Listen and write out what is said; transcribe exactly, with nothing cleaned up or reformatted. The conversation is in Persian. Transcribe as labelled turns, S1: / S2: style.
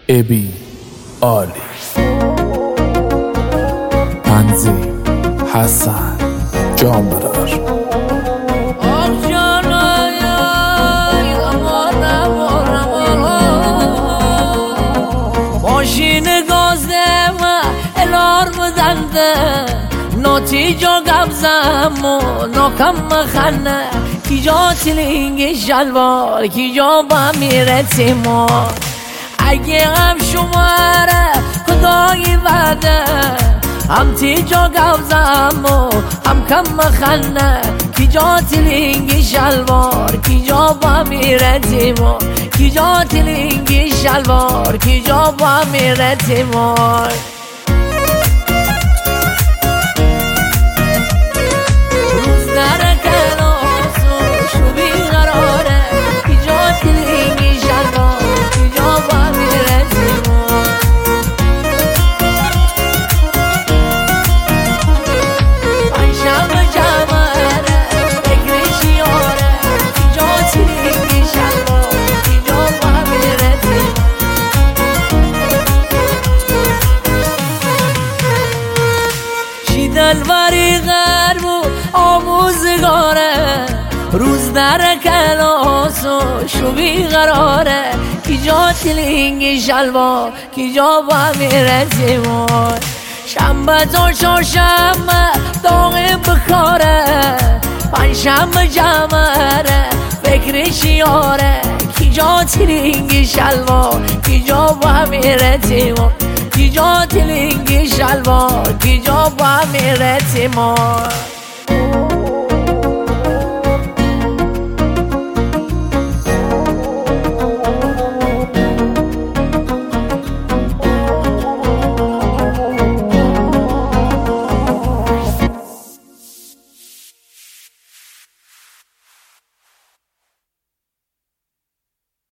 S1: ابی عالی، تنظیم حسن جانبرار.
S2: ماشین گازده و الارم دنده نوتی جا گبزم و ناکم مخنه کی جا تلینگ شلوار کی جا با میره تیمار اگه هم شماره خدای وعده هم تی جا گبزم و هم کم مخنه کی جا تلینگ شلوار کی جا با میره تیمار کی جا تلینگ شلوار کی جا با میره تیمار دلبری غرب و آموزگاره روز در کلاس و شبی قراره کی جا تلینگ شلوار کی جا با میره تیمار شنبه تا چهارشنبه داغ بکاره پنجشنبه جمعه فکر شیاره کی جا تلینگ شلوار کی جا با میره تیمار کی جا تلینگ شلوار کی جا با میره تیمار